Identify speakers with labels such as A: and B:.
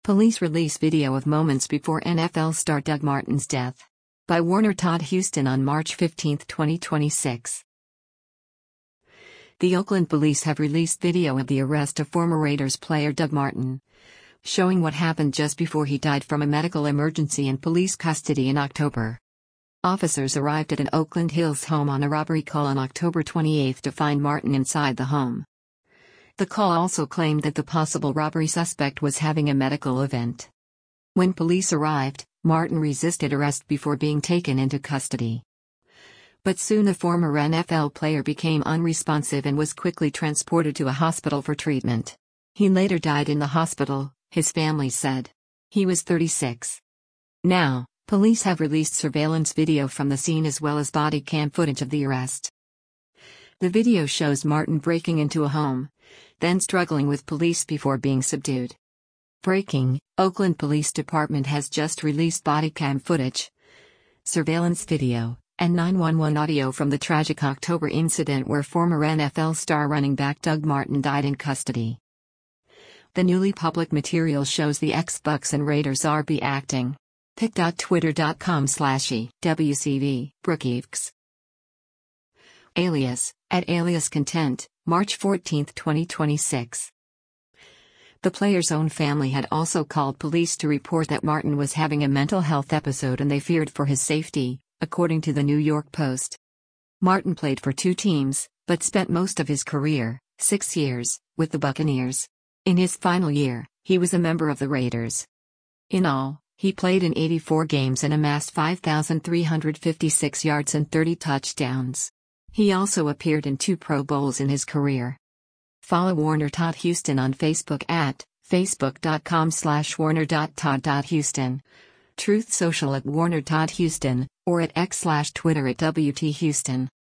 A: Police release video of moments before NFL star Doug Martin's death. By Warner Todd Houston on March 15, 2026. The Oakland police have released video of the arrest of former Raiders player Doug Martin, showing what happened just before he died from a medical emergency in police custody in October. Officers arrived at an Oakland Hills home on a robbery call on October 28 to find Martin inside the home. The call also claimed that the possible robbery suspect was having a medical event. When police arrived, Martin resisted arrest before being taken into custody. But soon the former NFL player became unresponsive and was quickly transported to a hospital for treatment. He later died in the hospital, his family said. He was 36. Now, police have released surveillance video from the scene as well as body cam footage of the arrest. The video shows Martin breaking into a home, then struggling with police before being subdued. Breaking: Oakland Police Department has just released body cam footage, surveillance video, and 911 audio from the tragic October incident where former NFL star running back Doug Martin died in custody. The newly public material shows the ex-Bucs and Raiders RB acting. pic.twitter.com/EWCV, Brookevks. Alias, @AliasContent, March 14, 2026. The player's own family had also called police to report that Martin was having a mental health episode and they feared for his safety, according to the New York Post. Martin played for two teams, but spent most of his career, 6 years, with the Buccaneers. In his final year, he was a member of the Raiders. In all, he played in 84 games and amassed 5,356 yards and 30 touchdowns. He also appeared in 2 Pro Bowls in his career. Follow Warner Todd Houston on Facebook at facebook.com/warner.todd.houston, Truth Social @Warner Todd Houston, or at X/Twitter @WT Houston.